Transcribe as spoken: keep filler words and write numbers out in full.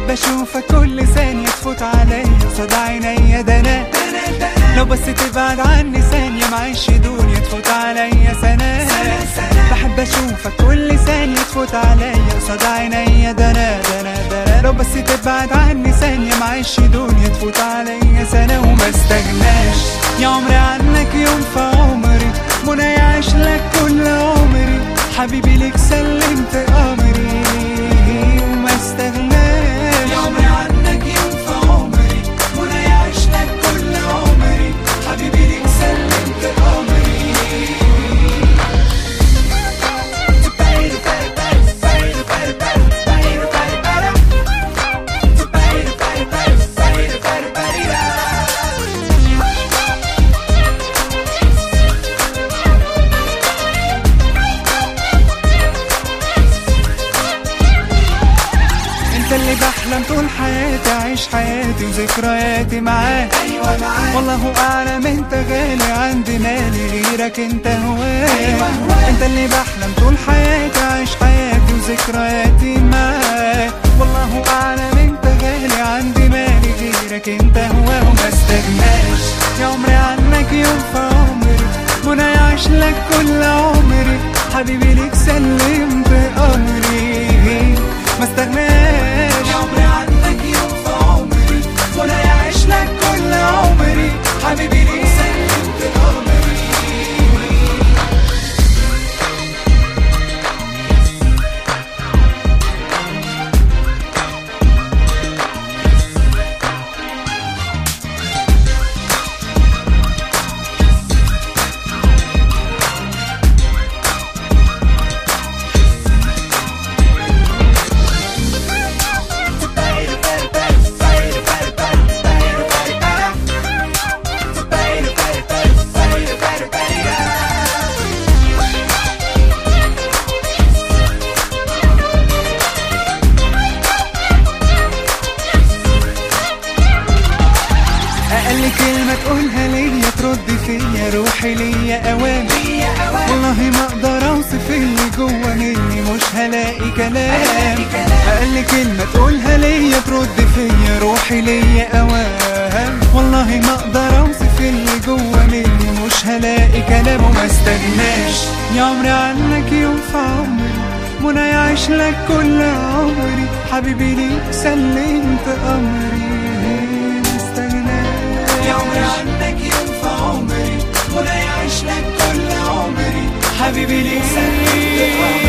بحب اشوفك كل ثانية تفوت عليا قصاد عينيا، ده انا لو بس تبعد عني ثانية معيش دنيا تفوت عليا سنة. بحب اشوفك كل ثانية تفوت عليا قصاد عينيا، ده انا ده انا ده انا لو بس تبعد عني ثانية معيش دنيا تفوت عليا سنة. وما استغناش يا عمري عنك يوم في عمري، منى يعيش لك كل عمري، حبيبي ليك سلمت امري. وما استغناش يا عمري عنك يوم في عمري، منى يعيش لك كل عمري، حبيبي ليك سلمت امري. انت اللي بحلم طول حياتي اعيش حياتي وذكرياتي معاك، ايوه معاك والله اعلم انت غالي عندي مالي غيرك انت هواك. أيوة انت اللي بحلم طول حياتي اعيش حياتي وذكرياتي معاك، والله اعلم انت غالي عندي مالي غيرك انت هواك. وما استغناش يا عمري عنك يوم في عمري، منى يعيش لك كل عمري، حبيبي ليك سلمت امري. ما استغناش يا عمري عنك يوم في عمري، منى يعيش لك كل عمري، حبيبي ليك سلمت امري. أقل كلمة تقولها ليا ترد فيا روحي ليا أوام، والله ما أقدر أوصف اللي جوا مني مش هلاقي كلام. أقل كلمة تقولها ليا ترد فيا روحي ليا أوام، والله ما أقدر أوصف اللي جوا مني مش هلاقي كلام. وما استغناش يا عمري عنك يوم في عمري، منى يعيش لك كل عمري، حبيبي ليك سلمت أمري. يا عمري عنك يوم في عمري، منى يعيش لك كل عمري، حبيبي ليك سلمت امري.